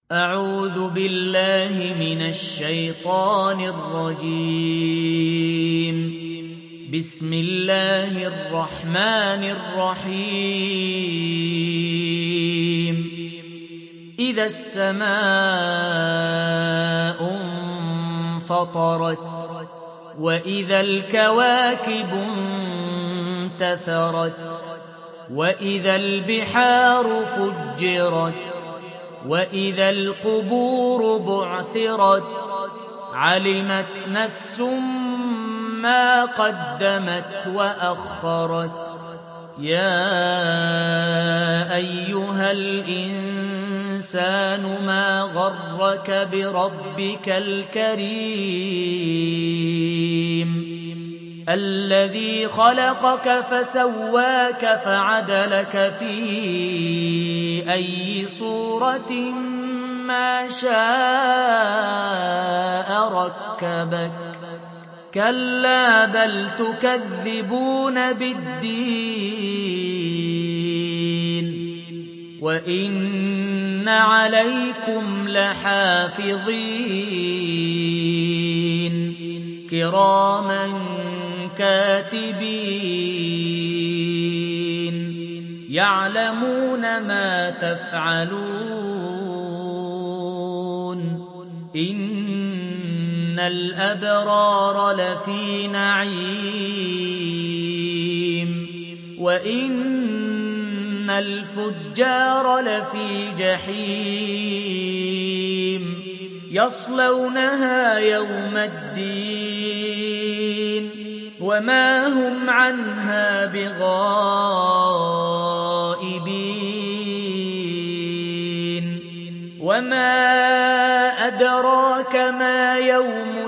أعوذ بالله من الشيطان الرجيم. بسم الله الرحمن الرحيم. إذا السماء انفطرت وإذا الكواكب انتثرت وإذا البحار فجرت وإذا القبور بعثرت علمت نفس ما قدمت وأخرت يا أيها الإنسان ما غرك بربك الكريم الذي خلقك فسواك فعدلك في أي صورة ما شاء ركبك كلا بل تكذبون بالدين وإن عليكم لحافظين كراما كاتبين يعلمون ما تفعلون إن الأبرار لفي نعيم وإن الفجار لفي جحيم يصلونها يوم الدين وما هم عنها بغائبين وما أدراك ما يوم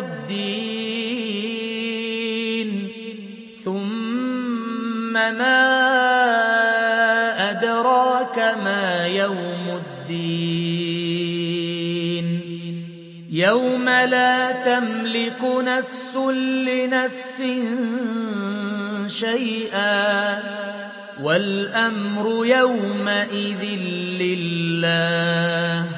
الدين ثم ما أدراك ما يوم الدين يوم لا تملك نفس لنفس شيئا والأمر يومئذ لله